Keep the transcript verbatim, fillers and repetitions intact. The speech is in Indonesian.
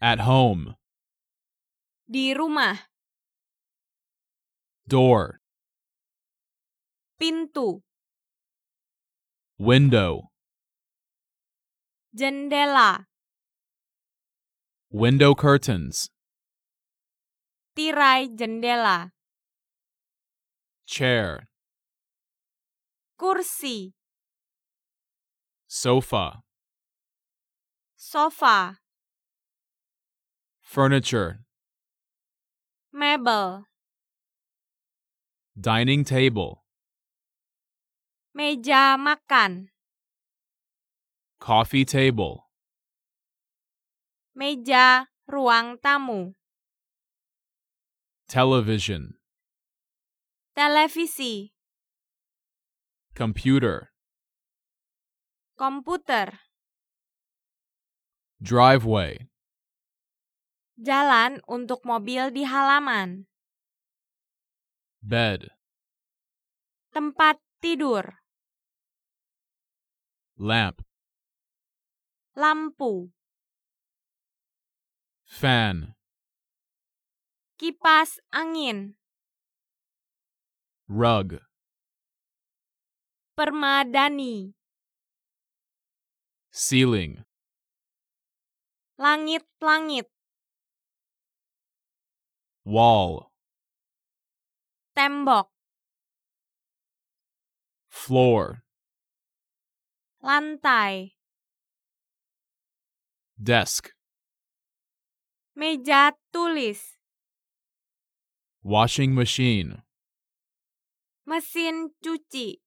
At home. Di rumah. Door. Pintu. Window. Jendela. Window curtains. Tirai jendela. Chair. Kursi. Sofa. Sofa. Furniture. Mebel. Dining table. Meja makan. Coffee table. Meja ruang tamu. Television. Televisi. Computer. Komputer. Driveway. Jalan untuk mobil di halaman. Bed. Tempat tidur. Lamp. Lampu. Fan. Kipas angin. Rug. Permadani. Ceiling. Langit-langit. Wall. Tembok. Floor. Lantai. Desk. Meja tulis. Washing machine. Mesin cuci.